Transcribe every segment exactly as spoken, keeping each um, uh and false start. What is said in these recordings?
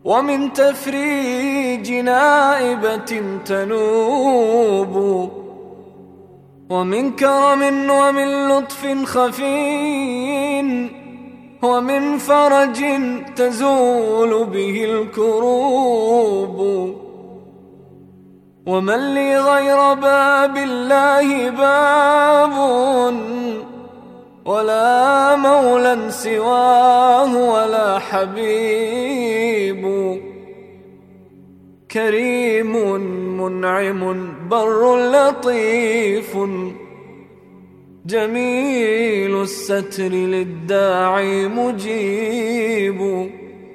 ومن تفريج نائبة تنوب، ومن كرم ومن لطف خفي، ومن فرج تزول به الكروب. ومن لي غير باب الله باب، ولا مولى سواه ولا حبيب. كريم منعم بر لطيف، جميل الستر للداعي مجيب.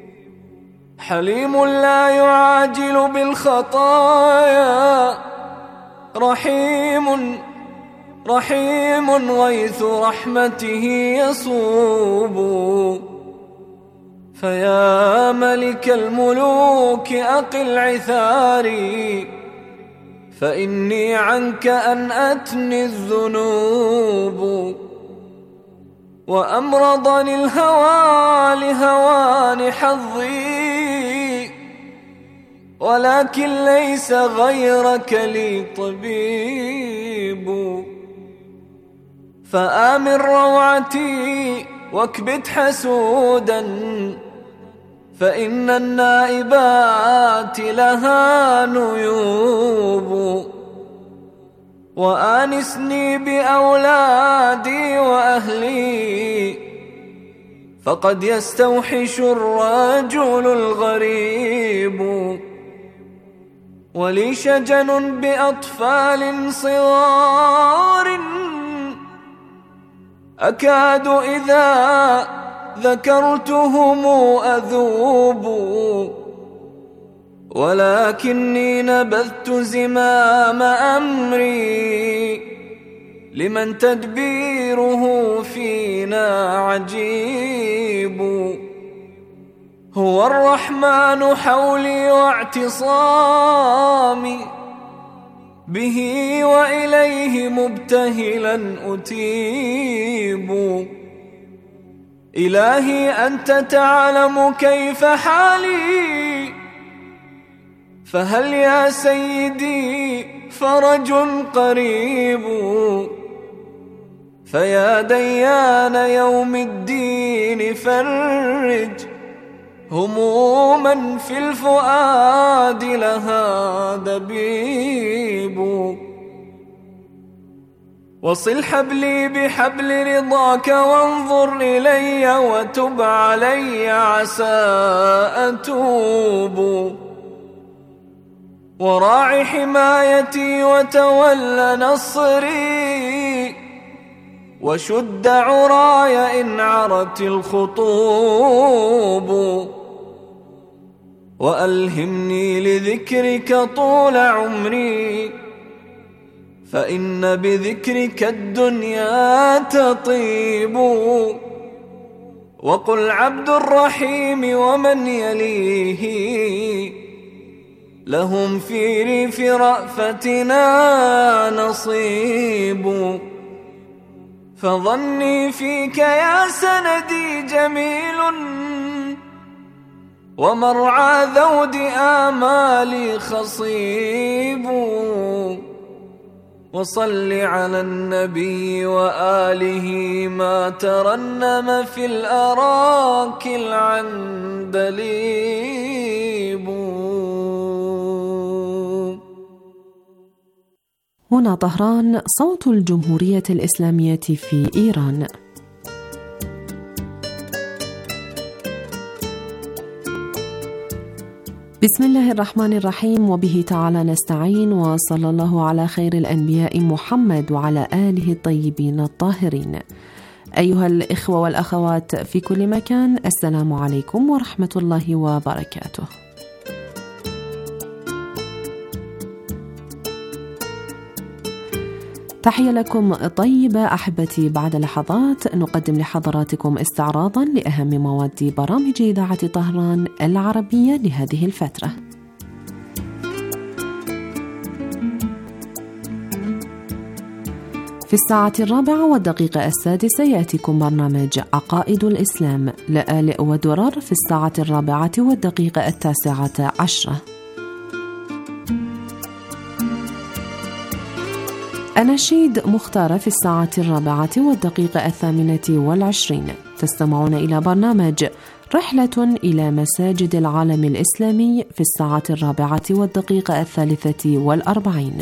حليم لا يعاجل بالخطايا، رحيم رحيم غيث رحمته يصوب. فيا ملك الملوك أقل عثاري، فإني عنك أنأتني الذنوب. وأمرضني الهوى لهوان حظي، ولكن ليس غيرك لي طبيب. فآمن روعتي واكبت حسودا، فإن النائبات لها نيوب. وآنسني بأولادي وأهلي، فقد يستوحش الرجل الغريب. ولي شجن بأطفال صغار، أكاد إذا ذكرتهم أذوب. ولكني نبذت زمام أمري، لمن تدبيره فينا عجيب. هو الرحمن حولي واعتصامي، به وإليه مبتهلا أتيب. إلهي أنت تعلم كيف حالي، فهل يا سيدي فرج قريب. فيا ديان يوم الدين فرج هموما في الفؤاد لها دبيب. وصل حبلي بحبل رضاك وانظر إلي وتب علي عسى أتوب. وراعي حمايتي وتول نصري، وشد عراي إن عرت الخطوب. وألهمني لذكرك طول عمري، فإن بذكرك الدنيا تطيب. وقل عبد الرحيم ومن يليه، لهم في ريف رأفتنا نصيب. فظني فيك يا سندي جميل، ومرعى ذود آمالي خصيب. وصل على النبي وآله ما ترنم في الأراك العندليب. هنا طهران، صوت الجمهورية الإسلامية في إيران. بسم الله الرحمن الرحيم، وبه تعالى نستعين، وصلى الله على خير الأنبياء محمد وعلى آله الطيبين الطاهرين. أيها الإخوة والأخوات في كل مكان، السلام عليكم ورحمة الله وبركاته. تحية لكم طيبة أحبتي. بعد لحظات نقدم لحضراتكم استعراضا لأهم مواد برامج إذاعة طهران العربية لهذه الفترة. في الساعة الرابعة والدقيقة السادسة يأتيكم برنامج عقائد الإسلام لآلئ ودرر في الساعة الرابعة والدقيقة التاسعة عشرة. أناشيد مختارة في الساعة الرابعة والدقيقة الثامنة والعشرين. تستمعون إلى برنامج رحلة إلى مساجد العالم الإسلامي في الساعة الرابعة والدقيقة الثالثة والأربعين.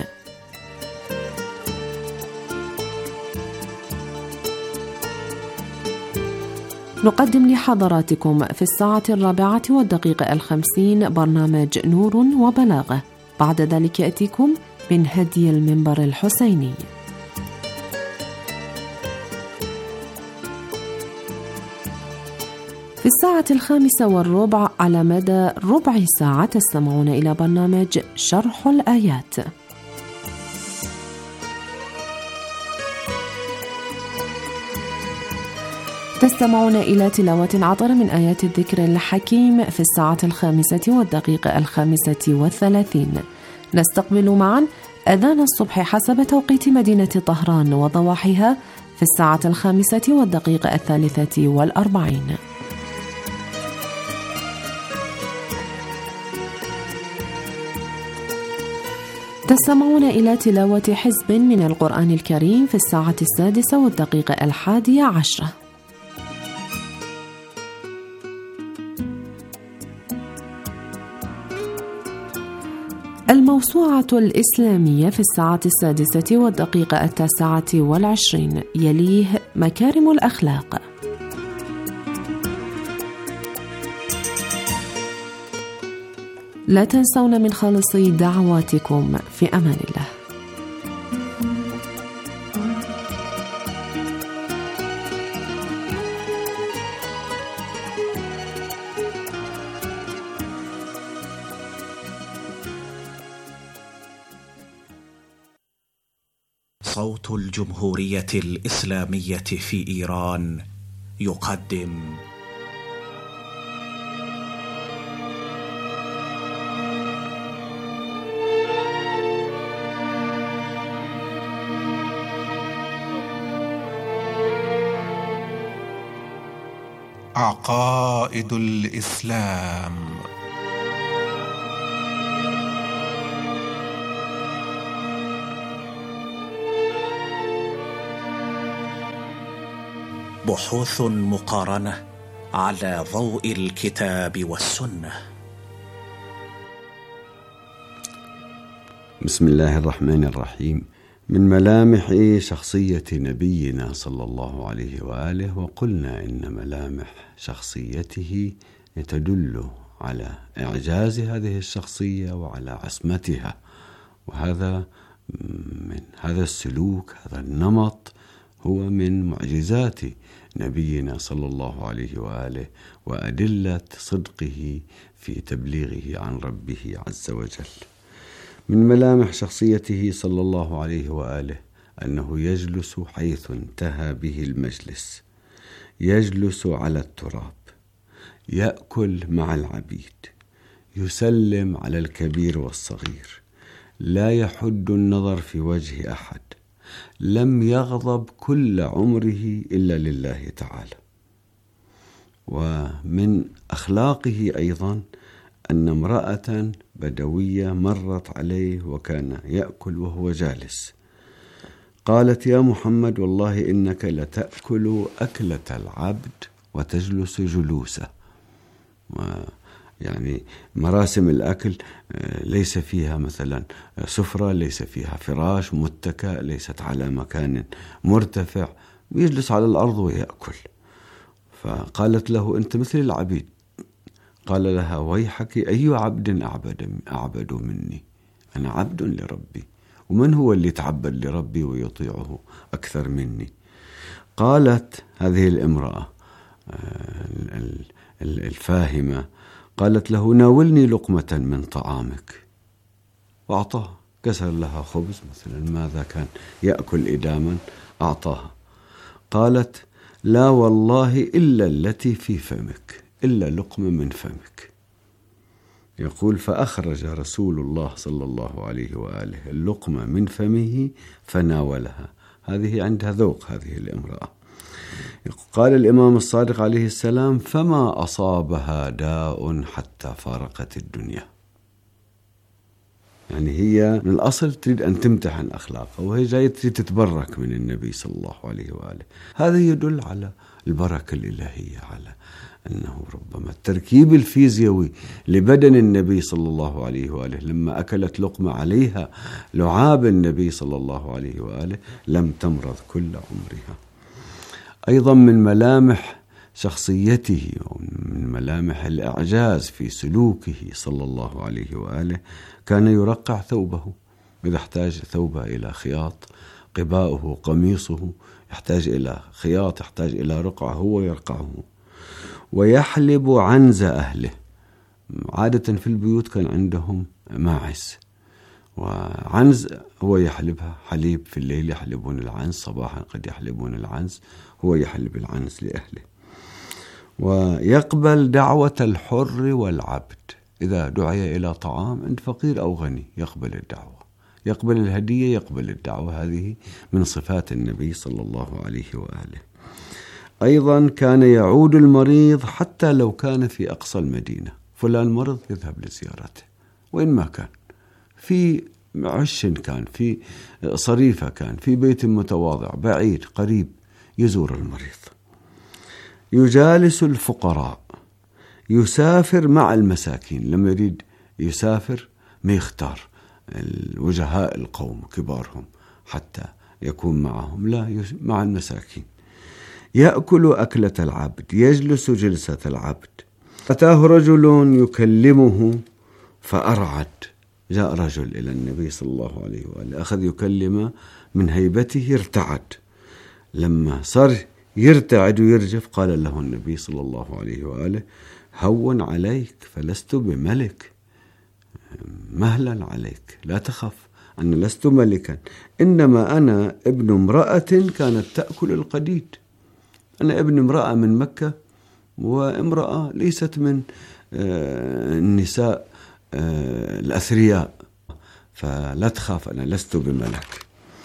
نقدم لحضراتكم في الساعة الرابعة والدقيقة الخمسين برنامج نور وبلاغة. بعد ذلك يأتيكم من هدي المنبر الحسيني. في الساعة الخامسة والربع على مدى ربع ساعة تستمعون إلى برنامج شرح الآيات. تستمعون إلى تلاوة عطرة من آيات الذكر الحكيم في الساعة الخامسة والدقيقة الخامسة والثلاثين. نستقبل معا أذان الصبح حسب توقيت مدينة طهران وضواحيها في الساعة الخامسة والدقيقة الثالثة والأربعين. تستمعون إلى تلاوة حزب من القرآن الكريم في الساعة السادسة والدقيقة الحادية عشرة. الموسوعة الإسلامية في الساعة السادسة والدقيقة التاسعة والعشرين. يليه مكارم الأخلاق. لا تنسون من خالص دعواتكم. في أمان الله. صوت الجمهورية الإسلامية في إيران يقدم عقائد الإسلام. بحوث مقارنة على ضوء الكتاب والسنة. بسم الله الرحمن الرحيم. من ملامح شخصية نبينا صلى الله عليه وآله، وقلنا إن ملامح شخصيته تدل على إعجاز هذه الشخصية وعلى عصمتها، وهذا من هذا السلوك، هذا النمط هو من معجزات نبينا صلى الله عليه وآله وأدلة صدقه في تبليغه عن ربه عز وجل. من ملامح شخصيته صلى الله عليه وآله أنه يجلس حيث انتهى به المجلس، يجلس على التراب، يأكل مع العبيد، يسلم على الكبير والصغير، لا يحد النظر في وجه أحد، لم يغضب كل عمره إلا لله تعالى. ومن أخلاقه أيضا أن امرأة بدوية مرت عليه وكان يأكل وهو جالس، قالت: يا محمد، والله إنك لتأكل أكلة العبد وتجلس جلوسه. يعني مراسم الأكل ليس فيها مثلا سفرة، ليس فيها فراش متكأ، ليست على مكان مرتفع، يجلس على الأرض ويأكل. فقالت له: أنت مثل العبيد. قال لها: ويحك، أي عبد أعبد, أعبد مني؟ أنا عبد لربي، ومن هو اللي تعبد لربي ويطيعه أكثر مني؟ قالت هذه الامرأة الفاهمة، قالت له: ناولني لقمة من طعامك، وأعطاها. كسر لها خبز مثلا، ماذا كان يأكل إداما، أعطاها. قالت: لا والله إلا التي في فمك، إلا لقمة من فمك. يقول: فأخرج رسول الله صلى الله عليه وآله اللقمة من فمه فناولها. هذه عندها ذوق هذه الامرأة. قال الإمام الصادق عليه السلام: فما أصابها داء حتى فارقت الدنيا. يعني هي من الأصل تريد أن تمتحن أخلاقها، وهي جاية تريد تتبرك من النبي صلى الله عليه وآله. هذا يدل على البركة الإلهية، على أنه ربما التركيب الفيزيائي لبدن النبي صلى الله عليه وآله لما أكلت لقمة عليها لعاب النبي صلى الله عليه وآله لم تمرض كل عمرها. أيضا من ملامح شخصيته ومن ملامح الإعجاز في سلوكه صلى الله عليه وآله كان يرقع ثوبه إذا احتاج ثوبه إلى خياط، قباؤه قميصه يحتاج إلى خياط، يحتاج إلى رقعه، هو يرقعه. ويحلب عنز أهله. عادة في البيوت كان عندهم ماعز، وعنز هو يحلبها، حليب في الليل يحلبون العنز، صباحا قد يحلبون العنز، هو يحلب العنز لأهله. ويقبل دعوة الحر والعبد، إذا دعي إلى طعام عند فقير أو غني يقبل الدعوة، يقبل الهدية، يقبل الدعوة. هذه من صفات النبي صلى الله عليه وآله. أيضا كان يعود المريض حتى لو كان في أقصى المدينة، فلان مرض يذهب لزيارته وإن ما كان، في عش كان، في صريفة كان، في بيت متواضع بعيد قريب، يزور المريض. يجالس الفقراء، يسافر مع المساكين. لما يريد يسافر ما يختار الوجهاء القوم كبارهم حتى يكون معهم، لا، مع المساكين. يأكل أكلة العبد، يجلس جلسة العبد. أتاه رجل يكلمه فأرعد. جاء رجل إلى النبي صلى الله عليه وآله أخذ يكلم من هيبته، ارتعد. لما صار يرتعد ويرجف قال له النبي صلى الله عليه وآله: هون عليك فلست بملك، مهلا عليك، لا تخف، أنا لست ملكا، إنما أنا ابن امرأة كانت تأكل القديد. أنا ابن امرأة من مكة، وامرأة ليست من النساء الأثرياء، فلا تخاف، أنا لست بملك.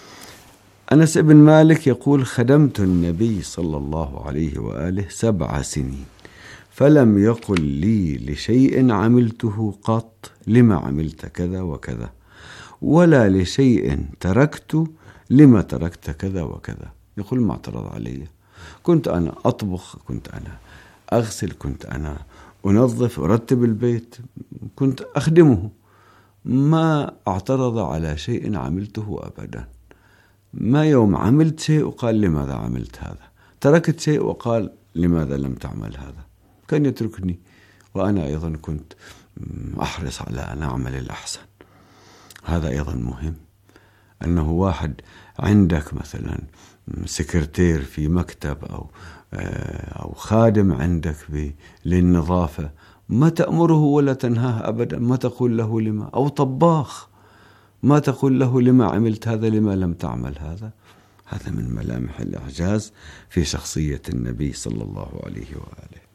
أنس بن مالك يقول: خدمت النبي صلى الله عليه وآله سبع سنين، فلم يقل لي لشيء عملته قط لما عملت كذا وكذا، ولا لشيء تركت لما تركت كذا وكذا. يقول ما اعترض علي، كنت أنا أطبخ، كنت أنا أغسل، كنت أنا أنظف أرتب البيت، كنت أخدمه، ما اعترض على شيء عملته أبدا. ما يوم عملت شيء وقال لماذا عملت هذا، تركت شيء وقال لماذا لم تعمل هذا. كان يتركني، وأنا أيضا كنت أحرص على أن أعمل الأحسن. هذا أيضا مهم، أنه واحد عندك مثلا سكرتير في مكتب أو أو خادم عندك للنظافة، ما تأمره ولا تنهاه أبدا، ما تقول له لما، أو طباخ ما تقول له لما عملت هذا، لما لم تعمل هذا. هذا من ملامح الإعجاز في شخصية النبي صلى الله عليه وآله.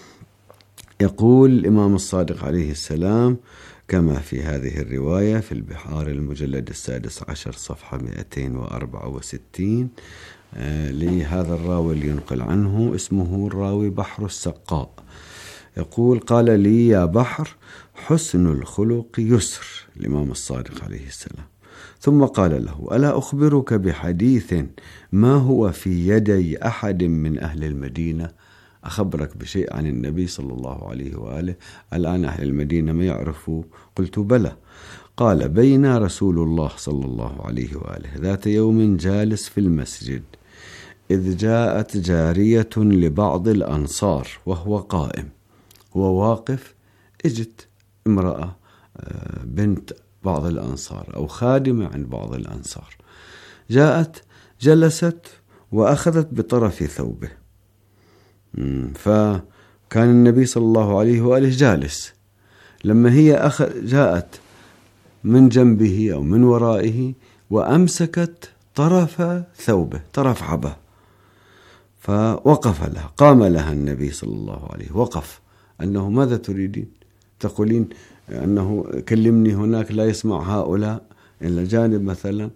يقول الإمام الصادق عليه السلام كما في هذه الرواية في البحار المجلد السادس عشر صفحة مئتين وأربعة وستين آه لهذا الراوي اللي ينقل عنه، اسمه الراوي بحر السقاء، يقول: قال لي يا بحر: حسن الخلق يسر. الإمام الصادق عليه السلام. ثم قال له: ألا أخبرك بحديث ما هو في يدي أحد من أهل المدينة؟ أخبرك بشيء عن النبي صلى الله عليه وآله الآن أهل المدينة ما يعرفوا. قلت: بلى. قال: بين رسول الله صلى الله عليه وآله ذات يوم جالس في المسجد، إذ جاءت جارية لبعض الأنصار وهو قائم، هو واقف، اجت امرأة بنت بعض الأنصار أو خادمة عند بعض الأنصار، جاءت جلست وأخذت بطرف ثوبه، فكان النبي صلى الله عليه وآله جالس، لما هي أخذ جاءت من جنبه أو من ورائه وأمسكت طرف ثوبه، طرف عبا، فوقف لها، قام لها النبي صلى الله عليه، وقف، أنه ماذا تريدين؟ تقولين أنه كلمني هناك لا يسمع هؤلاء إلا جانب مثلا،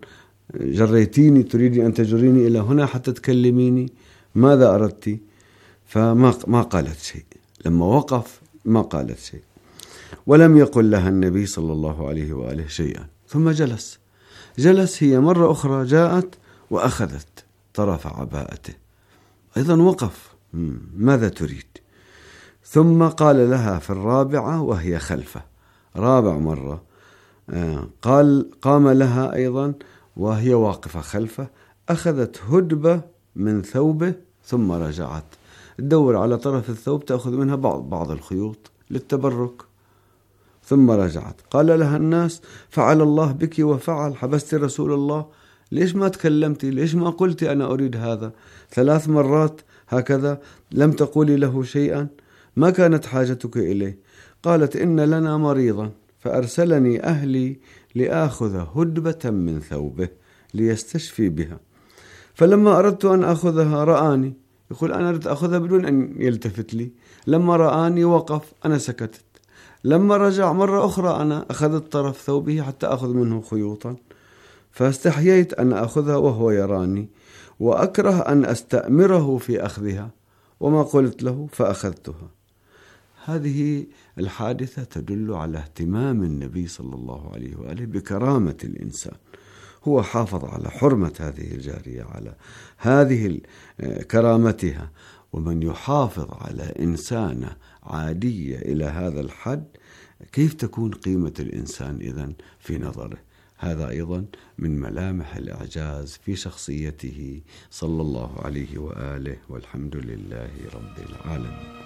جريتيني، تريدي أن تجريني إلى هنا حتى تكلميني، ماذا أردت؟ فما ما قالت شيء. لما وقف ما قالت شيء، ولم يقل لها النبي صلى الله عليه وآله شيئا. ثم جلس جلس هي مرة أخرى جاءت وأخذت طرف عباءته، أيضا وقف، ماذا تريد؟ ثم قال لها في الرابعة وهي خلفه، رابع مرة قال قام لها أيضا وهي واقفة خلفه، أخذت هدبة من ثوبه ثم رجعت تدور على طرف الثوب تأخذ منها بعض بعض الخيوط للتبرك، ثم رجعت. قال لها الناس: فعل الله بك وفعل، حبست رسول الله، ليش ما تكلمتي؟ ليش ما قلتي أنا أريد هذا؟ ثلاث مرات هكذا لم تقولي له شيئا، ما كانت حاجتك إليه؟ قالت: إن لنا مريضا فأرسلني أهلي لآخذ هدبة من ثوبه ليستشفي بها، فلما أردت أن أخذها رآني، يقول أنا أردت أخذها بدون أن يلتفت لي، لما رآني وقف، أنا سكتت، لما رجع مرة أخرى أنا أخذت طرف ثوبه حتى أخذ منه خيوطا، فاستحييت أن أخذها وهو يراني، وأكره أن أستأمره في أخذها، وما قلت له فأخذتها. هذه الحادثة تدل على اهتمام النبي صلى الله عليه وآله بكرامة الإنسان. هو حافظ على حرمة هذه الجارية، على هذه كرامتها. ومن يحافظ على إنسانة عادية إلى هذا الحد، كيف تكون قيمة الإنسان إذن في نظره؟ هذا أيضا من ملامح الإعجاز في شخصيته صلى الله عليه وآله، والحمد لله رب العالمين.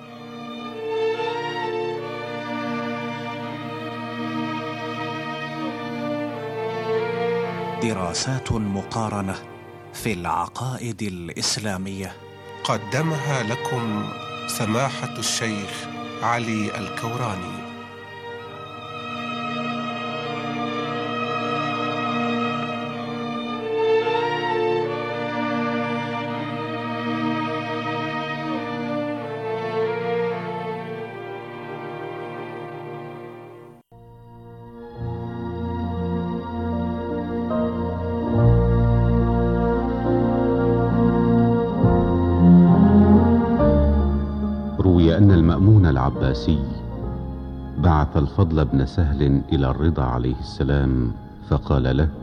دراسات مقارنة في العقائد الإسلامية قدمها لكم سماحة الشيخ علي الكوراني. أن المأمون العباسي بعث الفضل بن سهل إلى الرضا عليه السلام فقال له: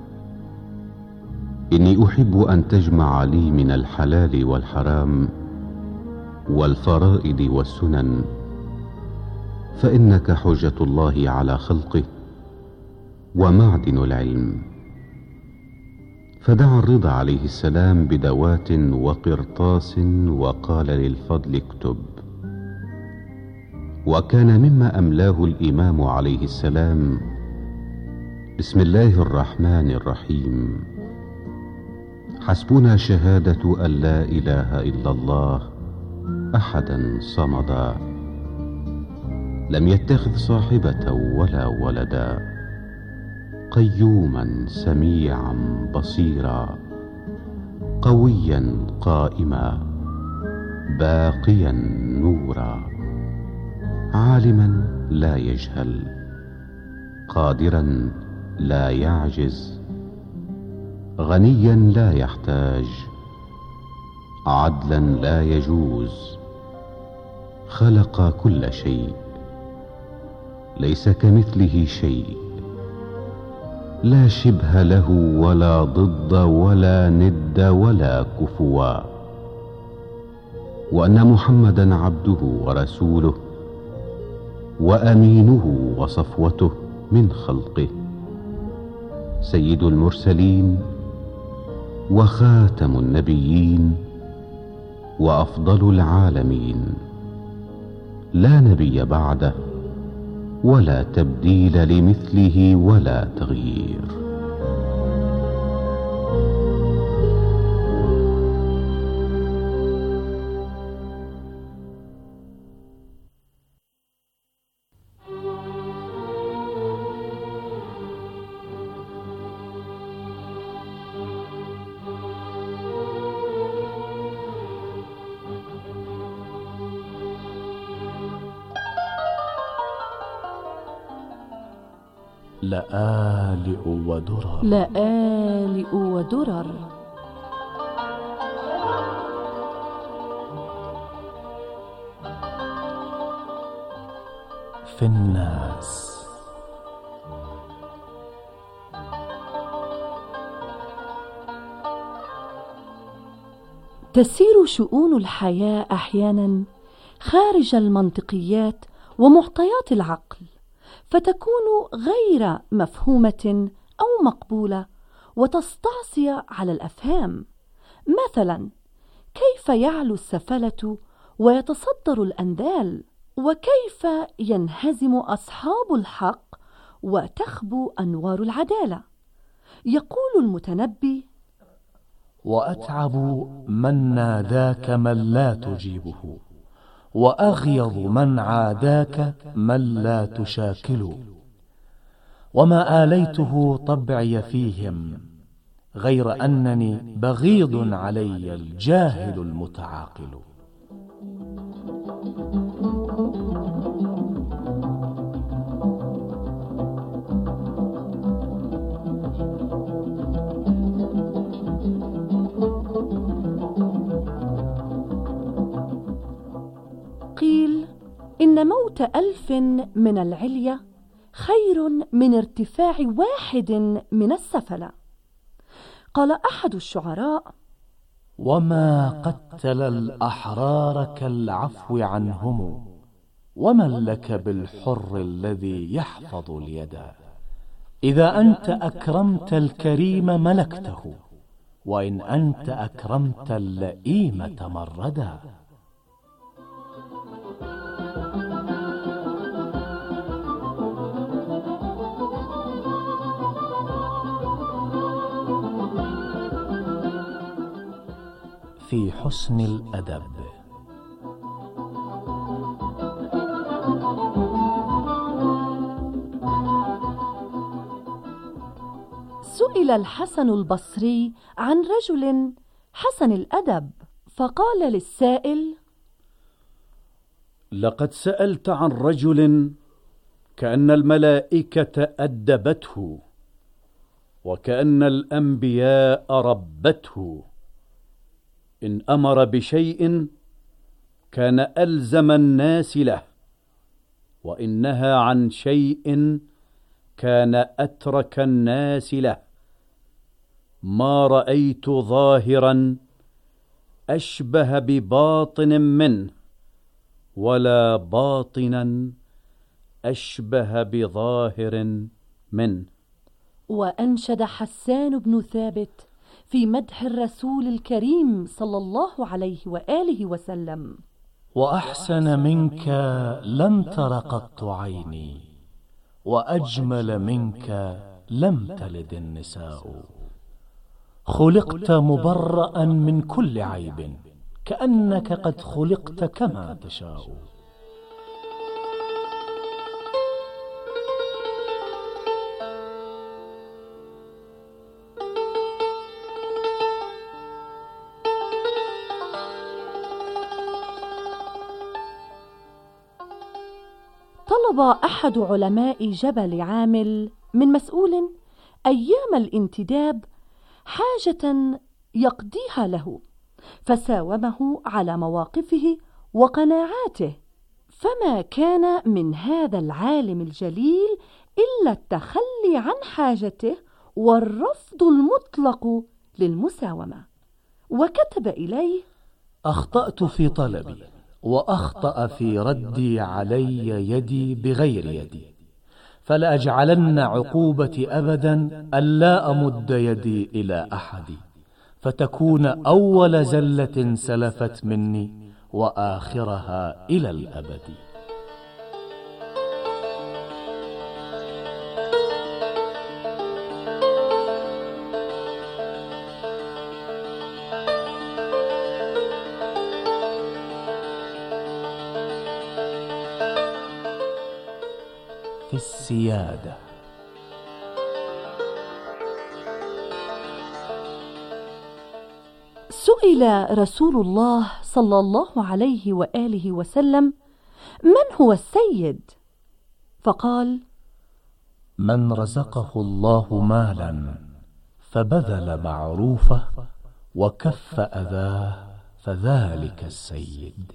إني أحب أن تجمع لي من الحلال والحرام والفرائض والسنن، فإنك حجة الله على خلقه ومعدن العلم. فدعا الرضا عليه السلام بدوات وقرطاس وقال للفضل: اكتب. وكان مما أملاه الإمام عليه السلام: بسم الله الرحمن الرحيم، حسبنا شهادة أن لا إله إلا الله أحدا صمدا، لم يتخذ صاحبة ولا ولدا، قيوما سميعا بصيرا، قويا قائما، باقيا نورا، عالما لا يجهل، قادرا لا يعجز، غنيا لا يحتاج، عدلا لا يجوز، خلق كل شيء، ليس كمثله شيء، لا شبه له ولا ضد ولا ند ولا كفوا، وأن محمدا عبده ورسوله وأمينه وصفوته من خلقه، سيد المرسلين وخاتم النبيين وأفضل العالمين، لا نبي بعده ولا تبديل لمثله ولا تغيير. لآلئ ودرر لآلئ ودرر في الناس. تسير شؤون الحياة أحيانا خارج المنطقيات ومعطيات العقل، فتكون غير مفهومة أو مقبولة وتستعصي على الأفهام. مثلا، كيف يعلو السفلة ويتصدر الأنذال؟ وكيف ينهزم أصحاب الحق وتخبو أنوار العدالة؟ يقول المتنبي: وأتعب من ناداك من لا تجيبه، وأغيظ من عاداك من لا تشاكل. وما آليته طبعي فيهم، غير أنني بغيض علي الجاهل المتعاقل. قيل إن موت ألف من العلية خير من ارتفاع واحد من السفلة. قال أحد الشعراء: وما قتل الأحرار كالعفو عنهم، ومن لك بالحر الذي يحفظ اليد. إذا أنت أكرمت الكريم ملكته، وإن أنت أكرمت اللئيم تمردا. في حسن الأدب. سئل الحسن البصري عن رجل حسن الأدب، فقال للسائل: لقد سألت عن رجل كأن الملائكة أدبته، وكأن الأنبياء ربته. إن أمر بشيء كان ألزم الناس له، وإن نهى عن شيء كان أترك الناس له. ما رأيت ظاهرا أشبه بباطن منه، ولا باطنا أشبه بظاهر منه. وأنشد حسان بن ثابت في مدح الرسول الكريم صلى الله عليه وآله وسلم: وأحسن منك لم تر قط عيني، وأجمل منك لم تلد النساء. خلقت مبرأ من كل عيب، كأنك قد خلقت كما تشاء. طلب أحد علماء جبل عامل من مسؤول أيام الانتداب حاجة يقضيها له، فساومه على مواقفه وقناعاته، فما كان من هذا العالم الجليل إلا التخلي عن حاجته والرفض المطلق للمساومة. وكتب إليه: أخطأت في طلبي، وأخطأ في ردي علي يدي بغير يدي، فلأجعلن عقوبتي أبدا ألا أمد يدي إلى أحد، فتكون أول زلة سلفت مني وآخرها إلى الأبد. في السيادة. سئل رسول الله صلى الله عليه وآله وسلم: من هو السيد؟ فقال: من رزقه الله مالا فبذل معروفه وكف أذاه فذلك السيد.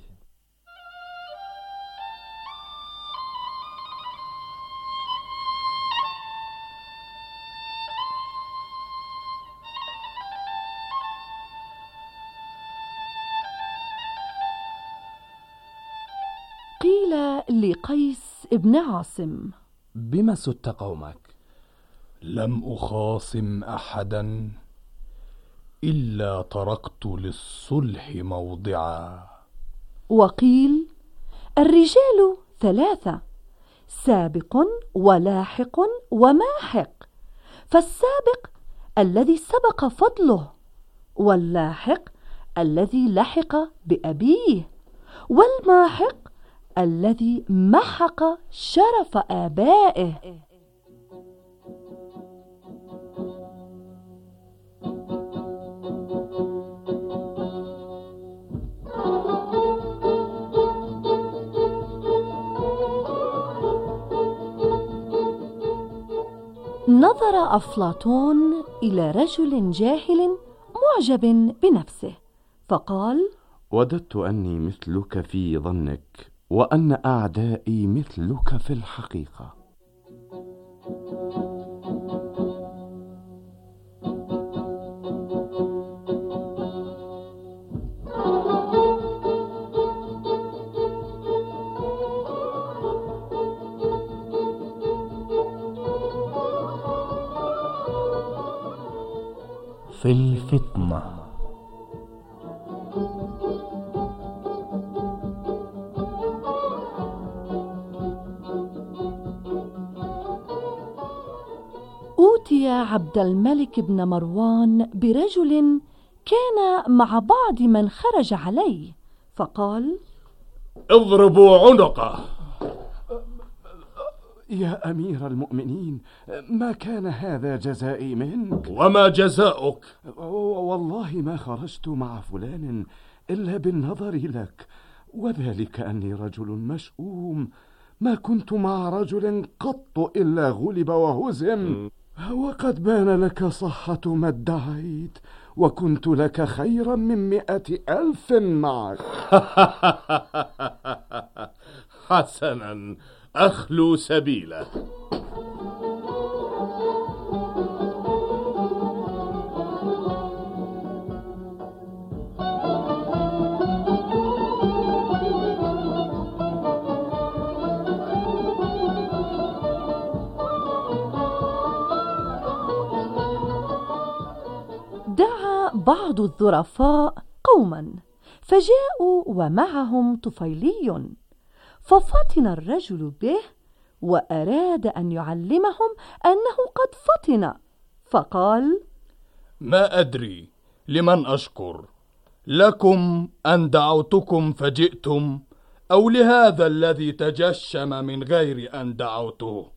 قيل لقيس بن عاصم: بما سدت قومك؟ لم أخاصم أحدا إلا تركت للصلح موضعا. وقيل: الرجال ثلاثة: سابق ولاحق وماحق، فالسابق الذي سبق فضله، واللاحق الذي لحق بأبيه، والماحق الذي محق شرف آبائه. نظر أفلاطون إلى رجل جاهل معجب بنفسه فقال: وددت أني مثلك في ظنك، وأن أعدائي مثلك في الحقيقة. في الفتنة. أوتي عبد الملك بن مروان برجل كان مع بعض من خرج عليه فقال: اضربوا عنقه. يا أمير المؤمنين، ما كان هذا جزائي منك؟ وما جزاؤك؟ والله ما خرجت مع فلان إلا بالنظر لك، وذلك أني رجل مشؤوم، ما كنت مع رجل قط إلا غلب وهزم، وقد بان لك صحة ما ادعيت، وكنت لك خيرا من مئة ألف معك. حسنا، أخلو سبيله. دعا بعض الظرفاء قوما فجاءوا ومعهم طفيلي، ففطن الرجل به وأراد أن يعلمهم أنه قد فطن، فقال: ما أدري لمن أشكر، لكم أن دعوتكم فجئتم، أو لهذا الذي تجشم من غير أن دعوته.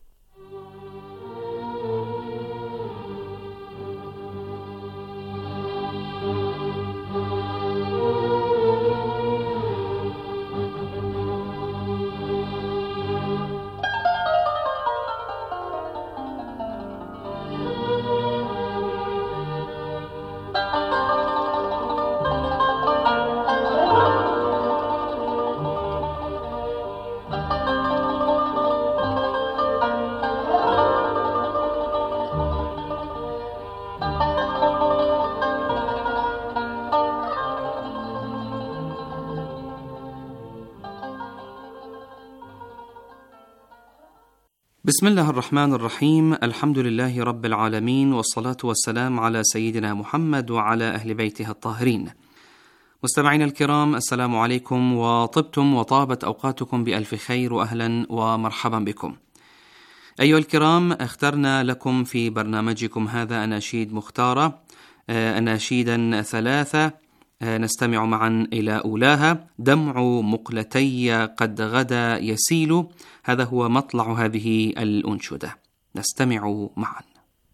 بسم الله الرحمن الرحيم. الحمد لله رب العالمين، والصلاة والسلام على سيدنا محمد وعلى أهل بيته الطاهرين. مستمعينا الكرام، السلام عليكم، وطبتم وطابت أوقاتكم بألف خير، وأهلا ومرحبا بكم. أيها الكرام، اخترنا لكم في برنامجكم هذا أناشيد مختارة، أناشيدا ثلاثة نستمع معا إلى أولاها: دمع مقلتي قد غدا يسيل. هذا هو مطلع هذه الأنشدة، نستمع معا.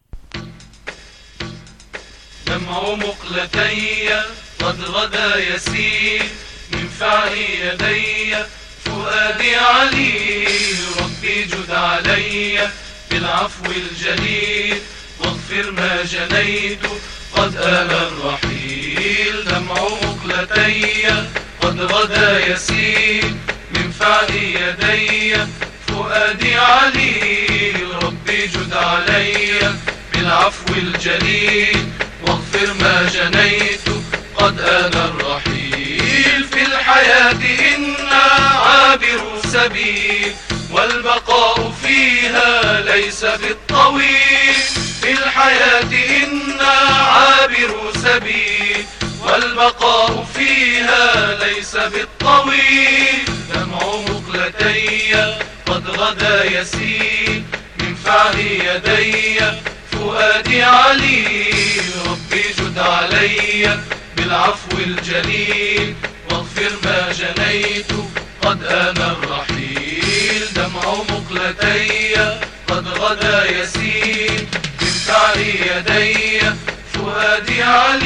دمع مقلتي قد غدا يسيل، من فعل يدي فؤادي عليل، ربي جد علي بالعفو الجليل واغفر ما جنيت قد آل الرحيل. دمع مقلتي قد غدا يسيل من فعل يدي فؤادي عليل. ربي جد علي بالعفو الجليل واغفر ما جنيت قد آن الرحيل. في الحياة إنا عابر سبيل والبقاء فيها ليس بالطويل. في الحياة إنا عابر سبيل والبقاء فيها ليس بالطويل. دمع مقلتي قد غدا يسيل من فعل يدي فؤادي عليل. ربي جد علي بالعفو الجليل واغفر ما جنيت قد آن الرحيل. دمع مقلتي قد غدا يسيل من فعل يدي فؤادي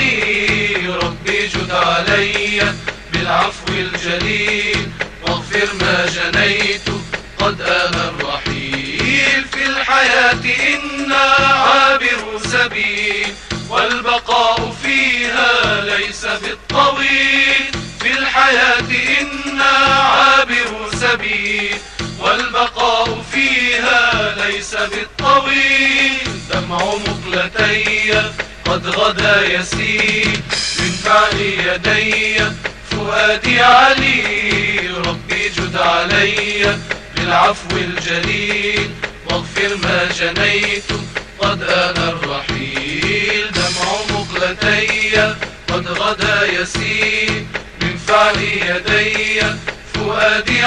عليل. ربي جد علي بالعفو الجليل واغفر ما جنيت قد آن الرحيل. في الحياة إنا عابر سبيل والبقاء فيها ليس بالطويل. في الحياة إنا عابر سبيل والبقاء فيها ليس بالطويل. دمع مقلتي قد غدا يسيل من فعل يدي فؤادي عليل. ربي جد علي بالعفو الجليل واغفر ما جنيت قد آن الرحيل. دمع مقلتي قد غدا يسيل من فعل يدي فؤادي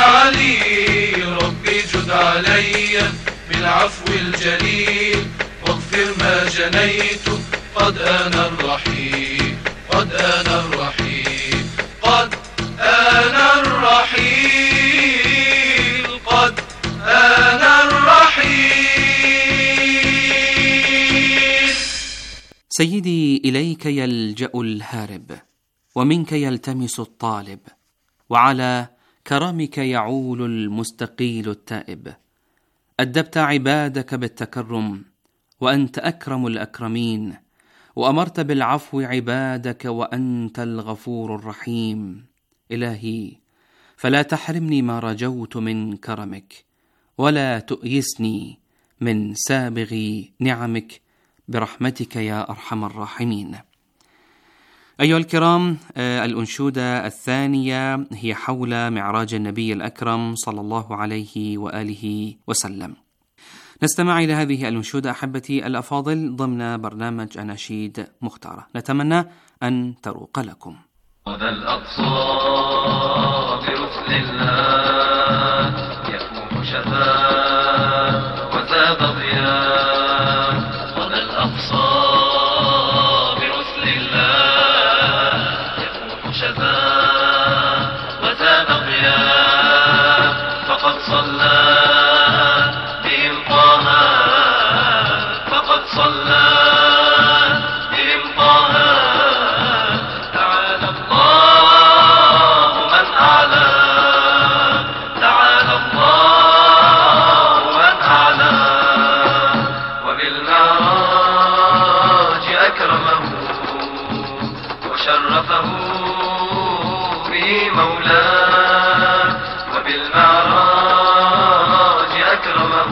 عليل. ربي جد علي بالعفو الجليل واغفر ما جنيت قد آن الرحيل. قد آن الرحيل قد آن الرحيل قد آن الرحيل. سيدي، إليك يلجأ الهارب ومنك يلتمس الطالب، وعلى كرمك يعول المستقيل التائب. أدبت عبادك بالتكرم وأنت أكرم الأكرمين، وأمرت بالعفو عبادك وأنت الغفور الرحيم. إلهي، فلا تحرمني ما رجوت من كرمك، ولا تؤيسني من سابغ نعمك، برحمتك يا أرحم الراحمين. أيها الكرام، الأنشودة الثانية هي حول معراج النبي الأكرم صلى الله عليه وآله وسلم. نستمع إلى هذه الأنشودة أحبتي الأفاضل ضمن برنامج أناشيد مختارة، نتمنى أن تروق لكم. وذا الأقصى برسل الله يكون شفاء وزاد ضياء. وذا الأقصى برسل الله يكون شفاء وزاد ضياء. فقد صلى بهم طه فقد صلى بهم طه. تعالى الله من أعلى تعالى الله من أعلى. وبالمعراج أكرمه وشرفه به مولاه. وبالمعراج أكرمه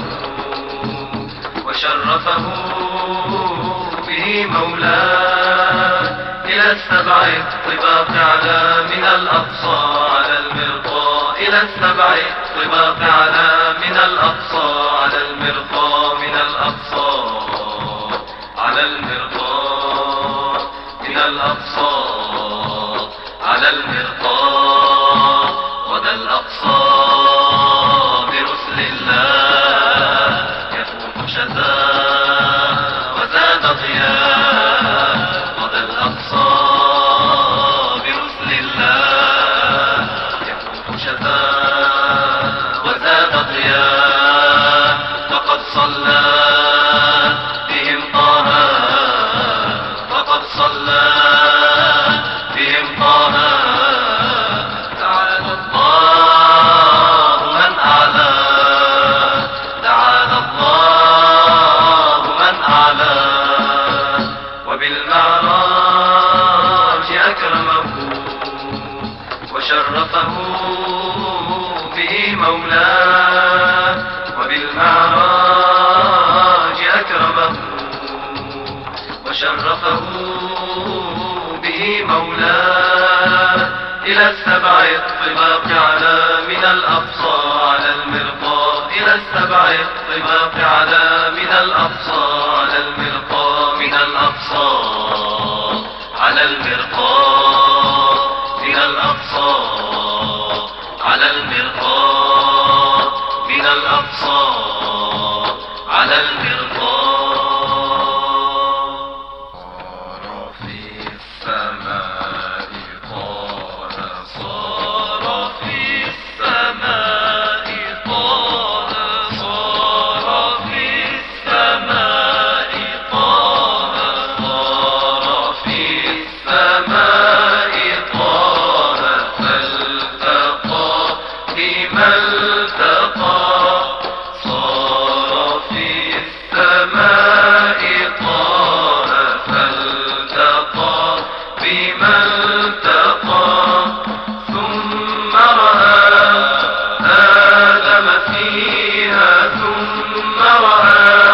وشرفه به مولاه. إلى السبع الطباق على من الأقصى على المرقى. إلى السبع الطباق على من الأقصى على المرقى. من الأقصى على المرقى. من الأقصى على المرقى. غدا الأقصى برسل الله يفوح شتاء وزاد ضياء. غدا الأقصى برسل الله يفوح شتاء وزاد ضياء. فقد صلى بهم طه فقد صلى بهم طه. تعالى الله من أعلى تعالى الله شرفه به مولاه إلى السبع الطباق على من الأقصى على المرقى إلى السبع الطباق على من الأقصى على المرقى من الأقصى على المرقى من الأقصى على المرقى من الأقصى على المرقى صار في السماء طه صار في السماء طه صار في السماء طه صار في السماء طه فالتقى بما التقى صار في السماء طه فالتقى بما التقى ثم رأى آدم فيها ثم رأى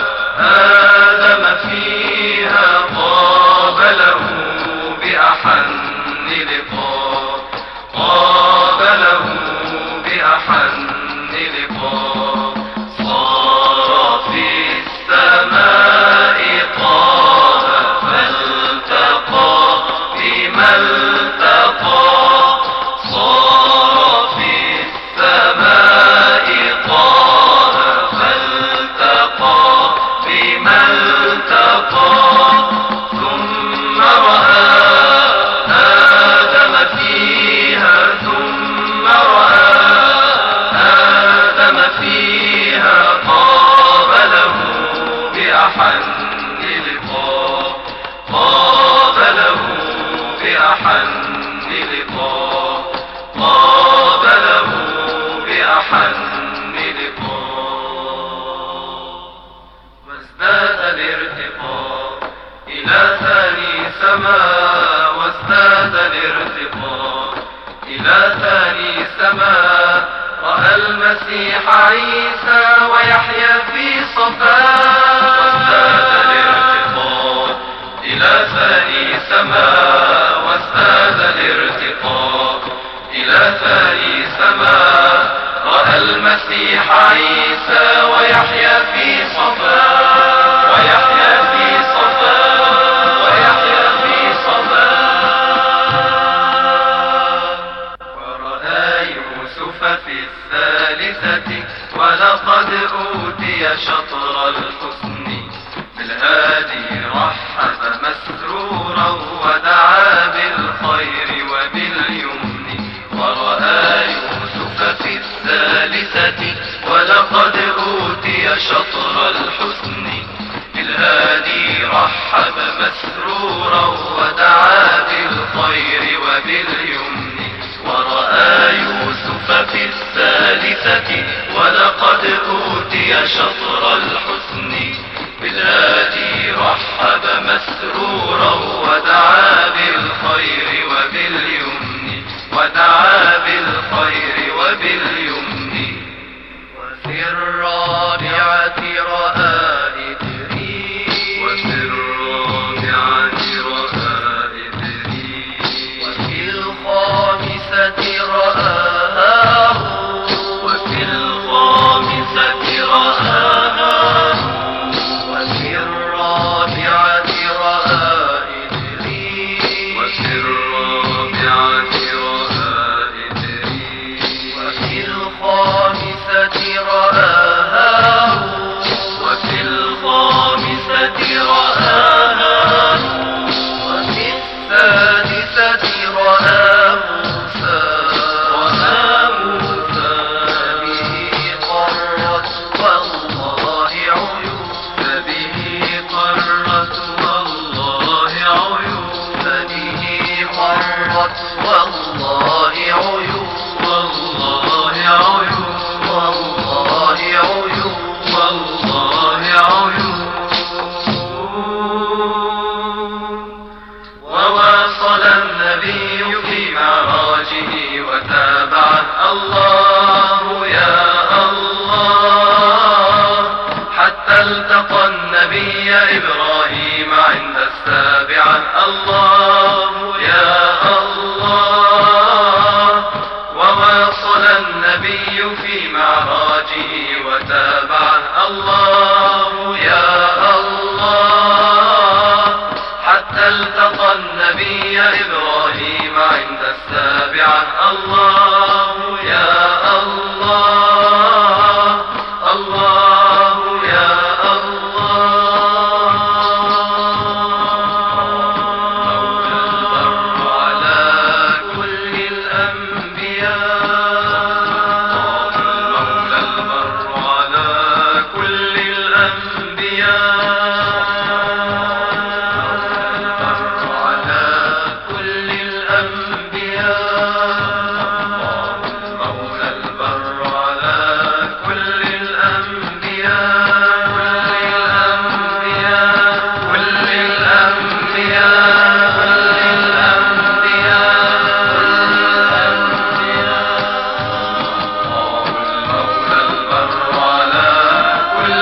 آدم فيها قابله بأحن لقاء قابله بأحن لقاء صار في السماء طه فالتقى بما التقى صار في السماء طه فالتقى بما التقى ثم رأى آدم فيها ثم رأى آدم فيها قابله بأحن لقاء قابله بأحن لقاء قابله بأحن لقاء وازداد الارتقاء إلى ثاني سماء وازداد الارتقاء إلى ثاني سماء رأى المسيح عيسى ويحيى في صفاء وازداد الارتقاء إلى ثاني سماء وازداد الارتقاء إلى ثاني سماء رأى المسيح عيسى ويحيى في صفاء ويحيى في صفاء ويحيى في صفاء ورأى يوسف في الثالثة ولقد أوتي شطر الحسن بالهادي رحب مسرورا ودعا بالخير وباليمن ورأى يوسف في الثالثة ولقد أوتي شطر الحسن بالهادي رحب مسرورا ودعا بالخير وباليمن ورأى يوسف في الثالثة ولقد أوتي شطر الحسن بالهادي رحب مسرورا ودعا بالخير وباليمن ودعا بالخير وباليمن وفي الرابعة رأى إدريس وفي الرابعة رأى إدريس وفي الخامسة رأى هارون وفي الخامسة رأى هارون وفي الرابعة رأى إدريس وفي الرابعة رأى إدريس وفي الخامسة رأى هارون وفي الخامسة رأى هارون وفي السادسة رأى موسى رأى موسى به قرت والله عيون به قرت والله عيون به قرت والله عيون والله عيون والله عيون والله عيون وواصل النبي في معراجه وتابعه الله يا الله حتى التقى النبي إبراهيم عند السابعة الله يا الله. وواصل النبي في معراجه وتابعه الله يا الله، حتى التقى النبي إبراهيم عند السابعة الله يا الله. الله يا الله. مولى البر على كل الأنبياء، مولى البر على كل الأنبياء، على كل الأنبياء، مولى البر على كل الأنبياء، كل الأنبياء، كل الأنبياء، كل الأنبياء، مولى البر على كل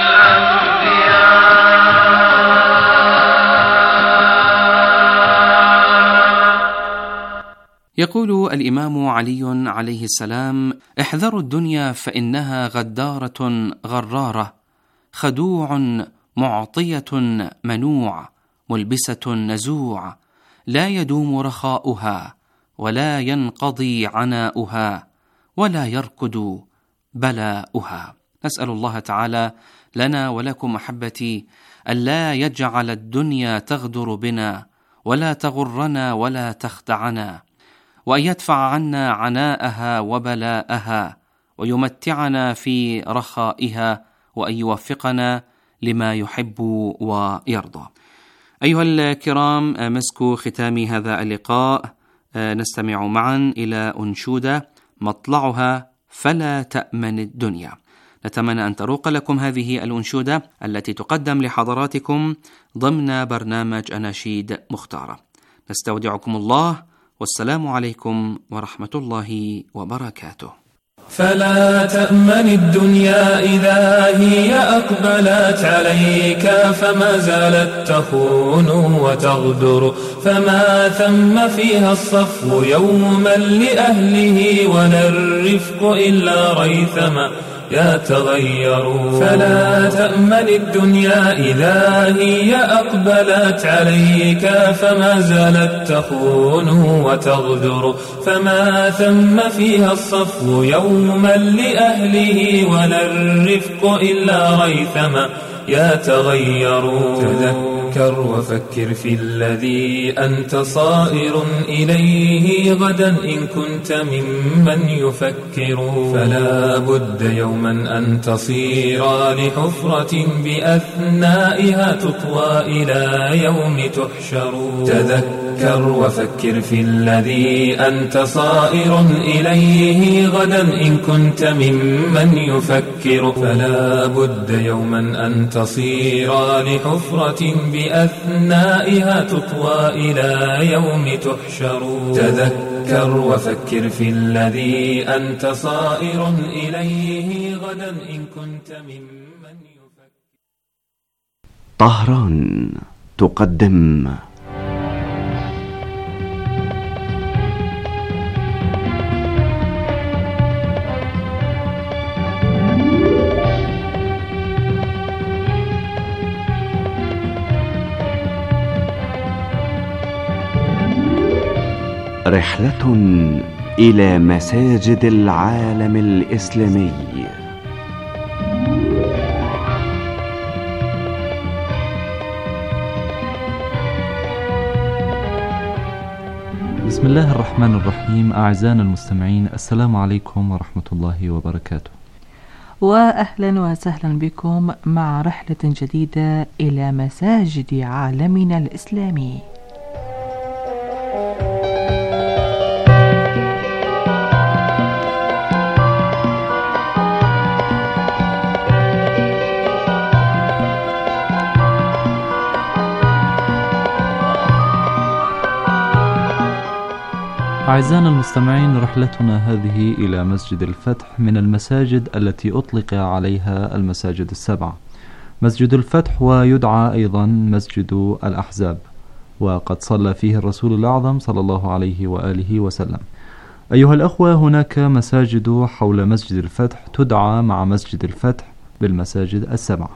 الأنبياء. يقول الإمام علي عليه السلام: احذروا الدنيا فإنها غدارة غرارة، خدوع معطية منوع، ملبسة نزوع، لا يدوم رخاؤها ولا ينقضي عناؤها ولا يركد بلاؤها. نسأل الله تعالى لنا ولكم أحبتي ألا يجعل الدنيا تغدر بنا ولا تغرنا ولا تخدعنا، وأن يدفع عنا عناءها وبلاءها، ويمتعنا في رخائها، وأن يوفقنا لما يحب ويرضى. أيها الكرام، مسك ختام هذا اللقاء نستمع معا إلى أنشودة مطلعها فلا تأمن الدنيا. نتمنى أن تروق لكم هذه الأنشودة التي تقدم لحضراتكم ضمن برنامج أناشيد مختارة. نستودعكم الله، والسلام عليكم ورحمة الله وبركاته. فلا تأمن الدنيا إذا هي أقبلت عليك، فما زالت تخون وتغدر، فما ثم فيها الصفو يوما لأهله، ولا الرفق إلا ريثما يتغير. فلا تأمن الدنيا إذا هي أقبلت عليك، فما زالت تخون وتغدر، فما ثم فيها الصفو يوما لأهله، ولا الرفق إلا ريثما يتغير. تذكر وفكر في الذي أنت صائر إليه غدا إن كنت ممن يفكر، فلا بد يوما أن تصير لحفرة بأثنائها تطوى إلى يوم تحشر. تذكر وفكر في الذي أنت صائر إليه غدا إن كنت ممن يفكر، فلا بد يوما أن تصير لحفرة بأثنائها تطوى إلى يوم تحشر. تذكر وفكر في الذي أنت صائر إليه غدا إن كنت ممن يفكر. طهران تقدم رحلة إلى مساجد العالم الإسلامي. بسم الله الرحمن الرحيم. أعزائنا المستمعين، السلام عليكم ورحمة الله وبركاته، وأهلا وسهلا بكم مع رحلة جديدة إلى مساجد عالمنا الإسلامي. أعزائنا المستمعين، رحلتنا هذه إلى مسجد الفتح من المساجد التي أطلق عليها المساجد السبعة، مسجد الفتح، ويدعى أيضا مسجد الأحزاب، وقد صلى فيه الرسول الأعظم صلى الله عليه وآله وسلم. أيها الأخوة، هناك مساجد حول مسجد الفتح تدعى مع مسجد الفتح بالمساجد السبعة.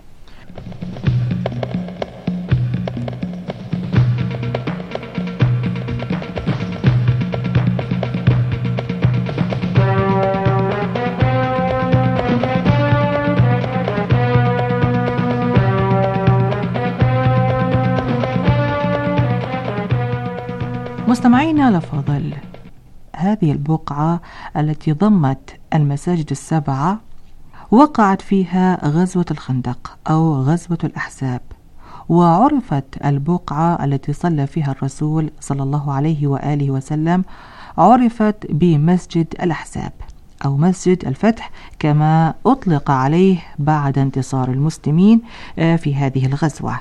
مستمعينا الأفاضل، هذه البقعة التي ضمت المساجد السبعة وقعت فيها غزوة الخندق أو غزوة الأحزاب، وعرفت البقعة التي صلى فيها الرسول صلى الله عليه وآله وسلم عرفت بمسجد الأحزاب أو مسجد الفتح كما أطلق عليه بعد انتصار المسلمين في هذه الغزوة.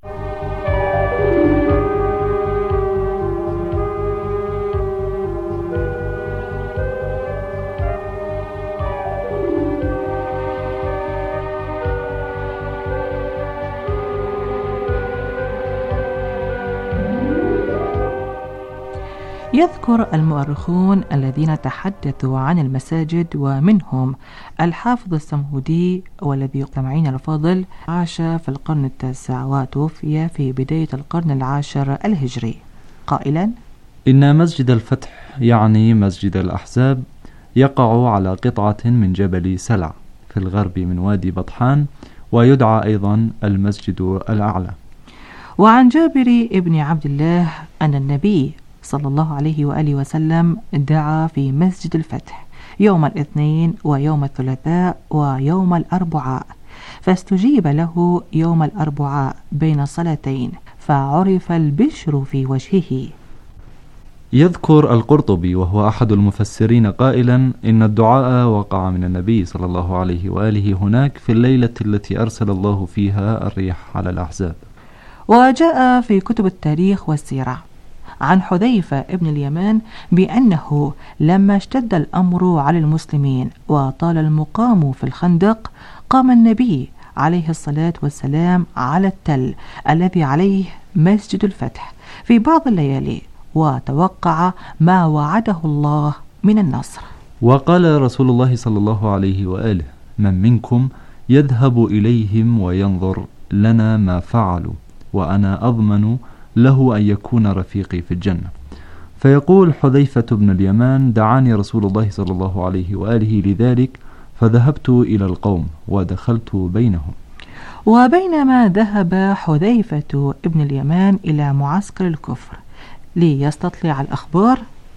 يذكر المؤرخون الذين تحدثوا عن المساجد ومنهم الحافظ الصمهودي، والذي سمعين الفاضل عاش في القرن التاسع وتوفي في بداية القرن العاشر الهجري، قائلا: إن مسجد الفتح يعني مسجد الأحزاب يقع على قطعة من جبل سلع في الغرب من وادي بطحان، ويدعى أيضا المسجد الأعلى. وعن جابر ابن عبد الله أن النبي صلى الله عليه وآله وسلم دعا في مسجد الفتح يوم الاثنين ويوم الثلاثاء ويوم الأربعاء، فاستجيب له يوم الأربعاء بين صلاتين، فعرف البشر في وجهه. يذكر القرطبي وهو أحد المفسرين قائلا: إن الدعاء وقع من النبي صلى الله عليه وآله هناك في الليلة التي أرسل الله فيها الريح على الأحزاب. وجاء في كتب التاريخ والسيرة عن حذيفة ابن اليمان بأنه لما اشتد الأمر على المسلمين وطال المقام في الخندق، قام النبي عليه الصلاة والسلام على التل الذي عليه مسجد الفتح في بعض الليالي، وتوقع ما وعده الله من النصر. وقال رسول الله صلى الله عليه وآله: من منكم يذهب إليهم وينظر لنا ما فعلوا، وأنا أضمن له أن يكون رفيقي في الجنة. فيقول حذيفة بن اليمان: دعاني رسول الله صلى الله عليه وآله لذلك، فذهبت إلى القوم ودخلت بينهم. وبينما ذهب حذيفة ابن اليمان إلى معسكر الكفر ليستطلع الأخبار،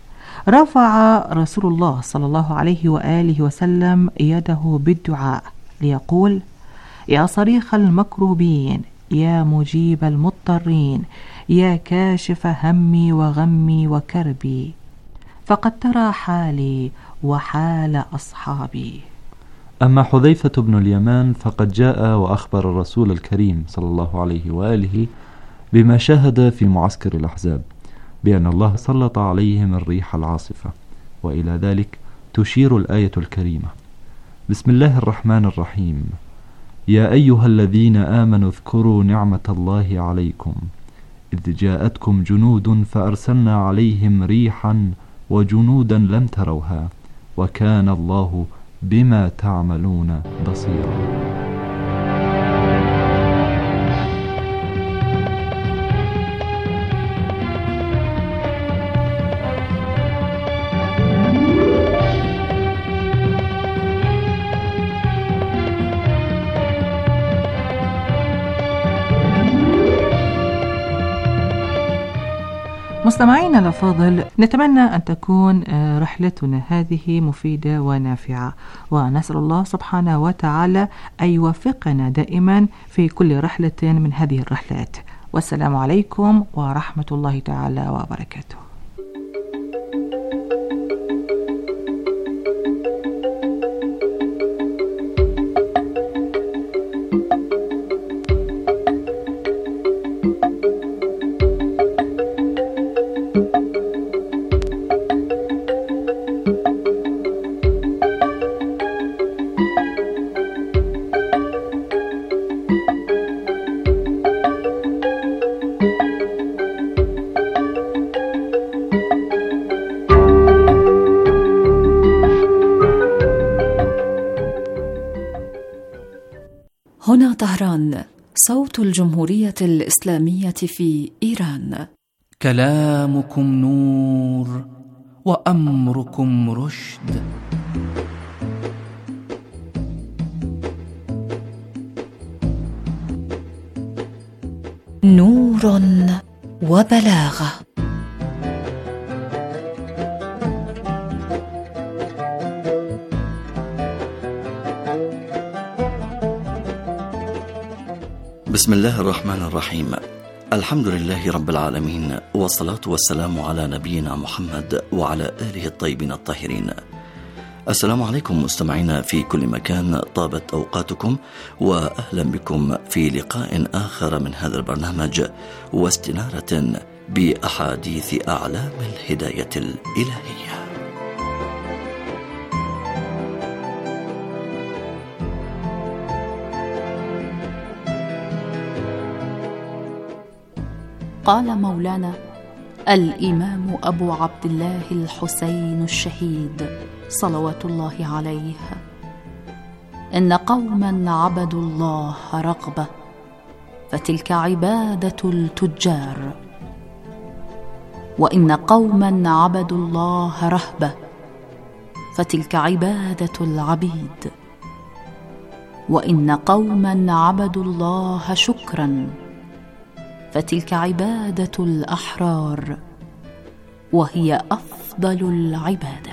رفع رسول الله صلى الله عليه وآله وسلم يده بالدعاء ليقول: يا صريخ المكروبين، يا مجيب المضطرين، يا كاشف همي وغمي وكربي، فقد ترى حالي وحال أصحابي. أما حذيفة بن اليمان فقد جاء وأخبر الرسول الكريم صلى الله عليه وآله بما شاهد في معسكر الأحزاب، بأن الله سلط عليهم الريح العاصفة، وإلى ذلك تشير الآية الكريمة: بسم الله الرحمن الرحيم، يا أيها الذين آمنوا اذكروا نعمة الله عليكم إذ جاءتكم جنود فأرسلنا عليهم ريحا وجنودا لم تروها وكان الله بما تعملون بصيرا. مستمعينا الأفاضل، نتمنى أن تكون رحلتنا هذه مفيدة ونافعة، ونسأل الله سبحانه وتعالى أن يوفقنا دائما في كل رحلة من هذه الرحلات. والسلام عليكم ورحمة الله تعالى وبركاته. هنا طهران، صوت الجمهورية الإسلامية في إيران. كلامكم نور وأمركم رشد. نور وبلاغة. بسم الله الرحمن الرحيم. الحمد لله رب العالمين، والصلاة والسلام على نبينا محمد وعلى آله الطيبين الطاهرين. السلام عليكم مستمعينا في كل مكان، طابت أوقاتكم وأهلا بكم في لقاء آخر من هذا البرنامج واستنارة بأحاديث أعلام الهداية الإلهية. قال مولانا الإمام أبو عبد الله الحسين الشهيد صلوات الله عليه: إن قوما عبدوا الله رغبة فتلك عبادة التجار، وإن قوما عبدوا الله رهبة فتلك عبادة العبيد، وإن قوما عبدوا الله شكرا فتلك عبادة الأحرار، وهي أفضل العبادة.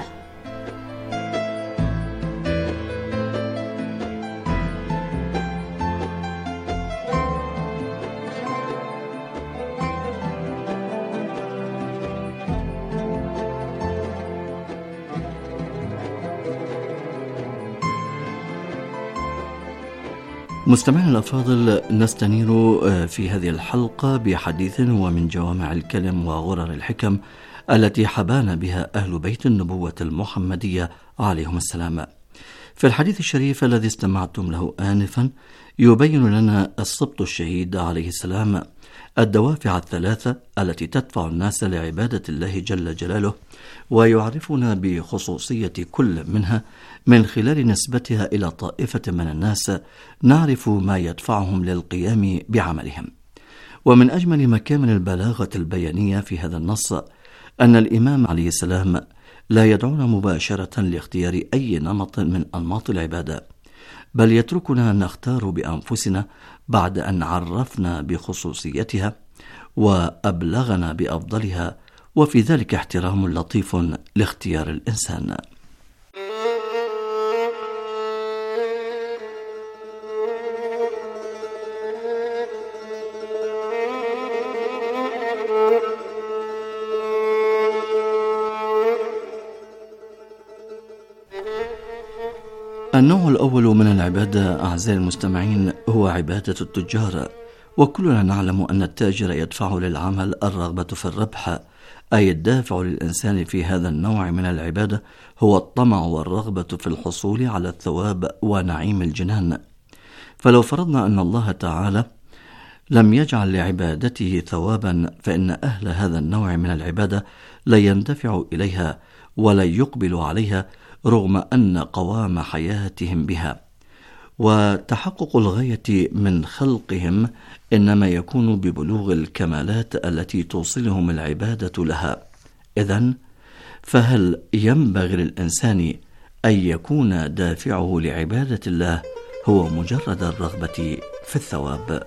مستمعينا الأفاضل، نستنير في هذه الحلقة بحديث هو من جوامع الكلم وغرر الحكم التي حبانا بها أهل بيت النبوة المحمدية عليهم السلام. في الحديث الشريف الذي استمعتم له آنفا يبين لنا السبط الشهيد عليه السلام الدوافع الثلاثة التي تدفع الناس لعبادة الله جل جلاله، ويعرفنا بخصوصية كل منها من خلال نسبتها إلى طائفة من الناس نعرف ما يدفعهم للقيام بعملهم. ومن أجمل مكامن البلاغة البيانية في هذا النص أن الإمام عليه السلام لا يدعونا مباشرة لاختيار أي نمط من أنماط العبادة، بل يتركنا نختار بأنفسنا بعد أن عرفنا بخصوصيتها وأبلغنا بأفضلها، وفي ذلك احترام لطيف لاختيار الإنسان. النوع الأول من العبادة أعزائي المستمعين هو عبادة التجار، وكلنا نعلم أن التاجر يدفع للعمل الرغبة في الربح، أي الدافع للإنسان في هذا النوع من العبادة هو الطمع والرغبة في الحصول على الثواب ونعيم الجنان. فلو فرضنا أن الله تعالى لم يجعل لعبادته ثوابا، فإن أهل هذا النوع من العبادة لا يندفع إليها ولا يقبل عليها رغم أن قوام حياتهم بها، وتحقق الغاية من خلقهم إنما يكون ببلوغ الكمالات التي توصلهم العبادة لها. إذن فهل ينبغي للإنسان أن يكون دافعه لعبادة الله هو مجرد الرغبة في الثواب؟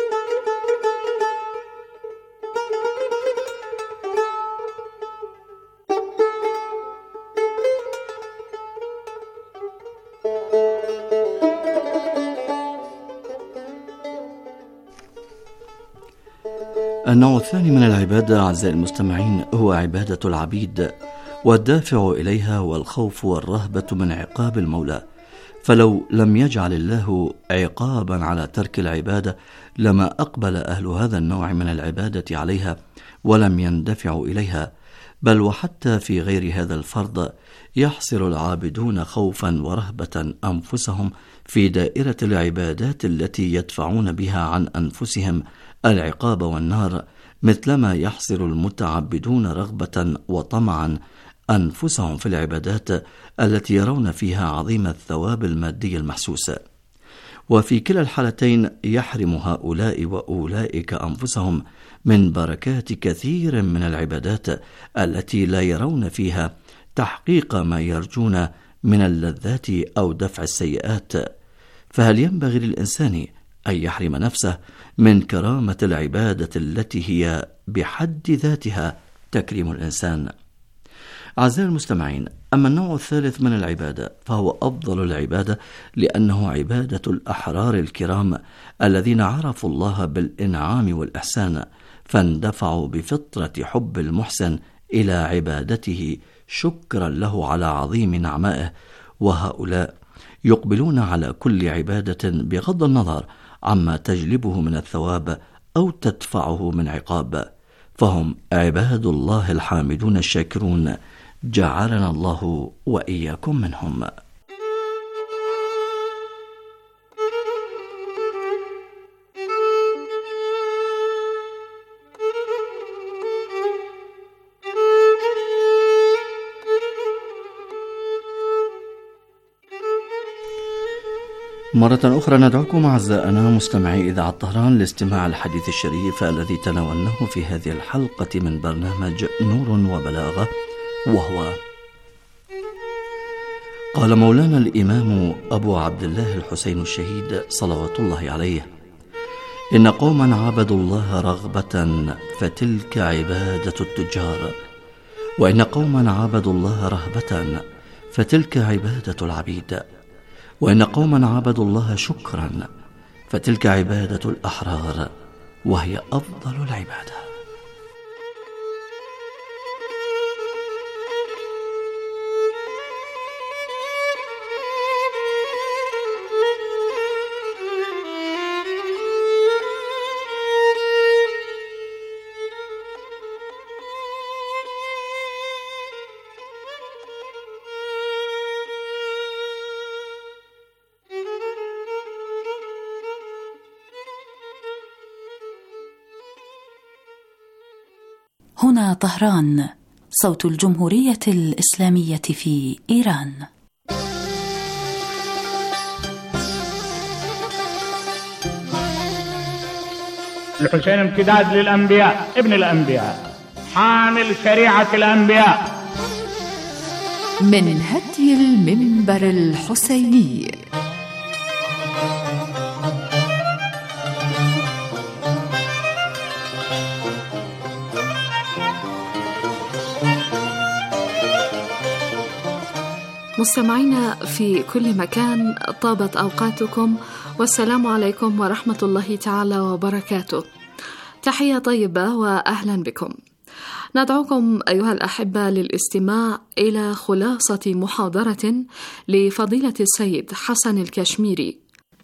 النوع الثاني من العبادة أعزائي المستمعين هو عبادة العبيد، والدافع إليها والخوف والرهبة من عقاب المولى. فلو لم يجعل الله عقابا على ترك العبادة لما أقبل أهل هذا النوع من العبادة عليها ولم يندفعوا إليها، بل وحتى في غير هذا الفرض يحصر العابدون خوفا ورهبة أنفسهم في دائرة العبادات التي يدفعون بها عن أنفسهم العقاب والنار، مثلما يحصر المتعبدون رغبة وطمعا أنفسهم في العبادات التي يرون فيها عظيم الثواب المادي المحسوس. وفي كلا الحالتين يحرم هؤلاء وأولئك أنفسهم من بركات كثير من العبادات التي لا يرون فيها تحقيق ما يرجون من اللذات أو دفع السيئات. فهل ينبغي للإنسان أن يحرم نفسه من كرامة العبادة التي هي بحد ذاتها تكريم الإنسان؟ أعزائي المستمعين، أما النوع الثالث من العبادة فهو أفضل العبادة، لأنه عبادة الأحرار الكرام الذين عرفوا الله بالإنعام والإحسان، فاندفعوا بفطرة حب المحسن إلى عبادته شكرا له على عظيم نعمائه. وهؤلاء يقبلون على كل عبادة بغض النظر عما تجلبه من الثواب أو تدفعه من عقاب، فهم عباد الله الحامدون الشاكرون، جعلنا الله وإياكم منهم. مرة أخرى ندعوكم أعزائنا مستمعي إذاعة طهران لاستماع الحديث الشريف الذي تناولناه في هذه الحلقة من برنامج نور وبلاغة، وهو قال مولانا الإمام أبو عبد الله الحسين الشهيد صلوات الله عليه: إن قوما عبدوا الله رغبة فتلك عبادة التجار، وإن قوما عبدوا الله رهبة فتلك عبادة العبيد، وإن قوما عبدوا الله شكرا فتلك عبادة الأحرار، وهي أفضل العبادة. هنا طهران، صوت الجمهورية الإسلامية في إيران. الحسين امتداد للأنبياء، ابن الأنبياء، حامل شريعة الأنبياء. من هدي المنبر الحسيني. مستمعينا في كل مكان، طابت أوقاتكم والسلام عليكم ورحمة الله تعالى وبركاته. تحية طيبة وأهلا بكم. ندعوكم أيها الأحبة للاستماع إلى خلاصة محاضرة لفضيلة السيد حسن الكشميري.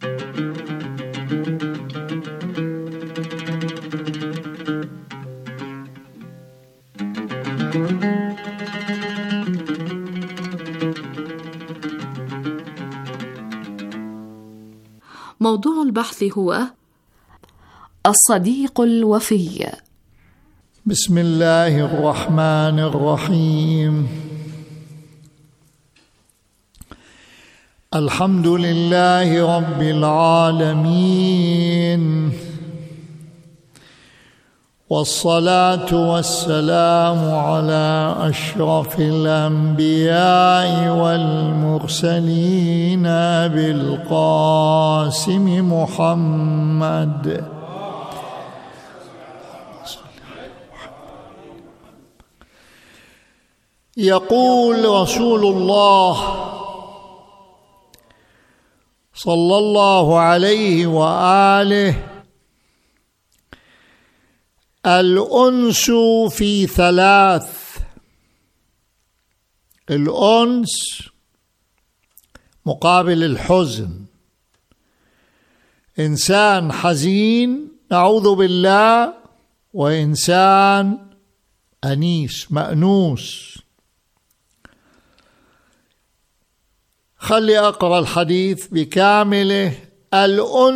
موضوع البحث هو الصديق الوفي. بسم الله الرحمن الرحيم. الحمد لله رب العالمين، والصلاة والسلام على أشرف الأنبياء والمرسلين بالقاسم محمد. يقول رسول الله صلى الله عليه وآله: الأنس في ثلاث. الأنس مقابل الحزن. إنسان حزين نعوذ بالله، وإنسان أنيس مأنوس. خلي أقرأ الحديث بكامله. الأنس